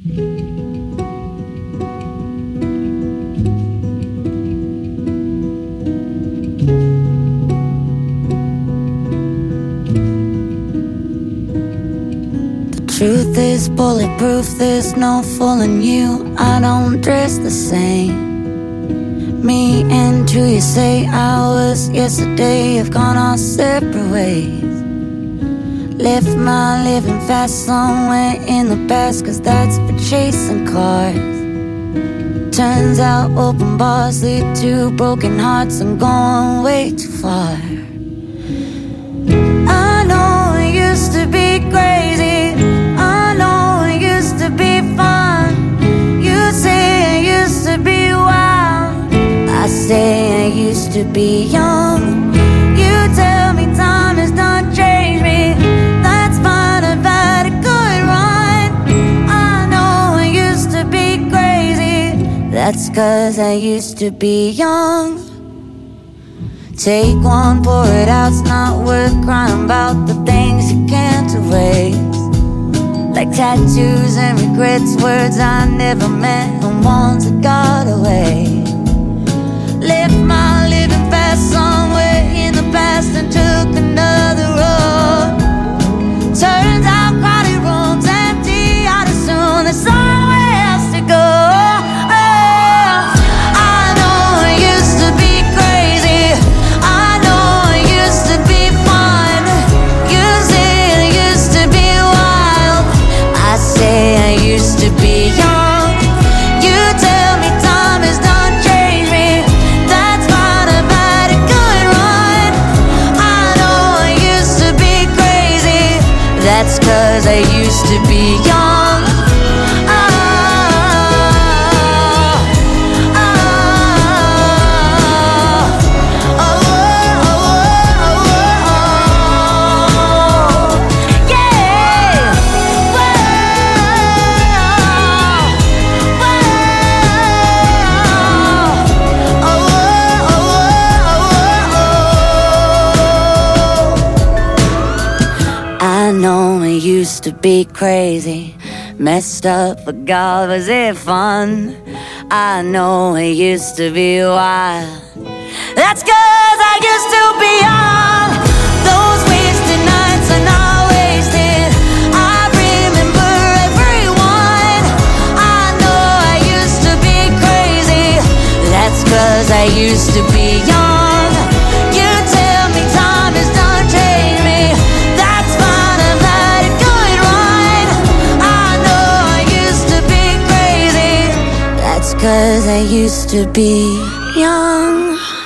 Truth is bulletproof, there's no fooling you. I don't dress the same. Me and who you say I was yesterday have gone our separate ways. Left my living fast somewhere in the past, 'cause that's for chasing cars. Turns out open bars lead to broken hearts. I'm going way too far. I know it used to be crazy, I know it used to be fun. You say I used to be wild, I say I used to be young. You tell me time has done changed me, that's fine, I've had a good run. I know I used to be crazy, that's 'cause I used to be young. Take one, pour it out, it's not worth crying about the things you can't erase. Like tattoos and regrets, words I never meant and ones that got away. Left my living fast somewhere in the past and took another road. Turns out crowded rooms empty out as soon, there's somewhere else to go. I know it used to be crazy, I know it used to be fun. You say it used to be wild, I say I used to be young. You tell me time has done changed me, that's fine, I've had a good run. I know I used to be crazy, that's 'cause I used to be young. I know it used to be crazy, messed up, but God, was it fun? I know it used to be wild, that's 'cause I used to be young. Those wasted nights are not wasted, I remember everyone. I know I used to be crazy, that's 'cause I used to be young. You tell me time has done changed me, that's fine, I've had a good run. I know I used to be crazy, that's 'cause I used to be young.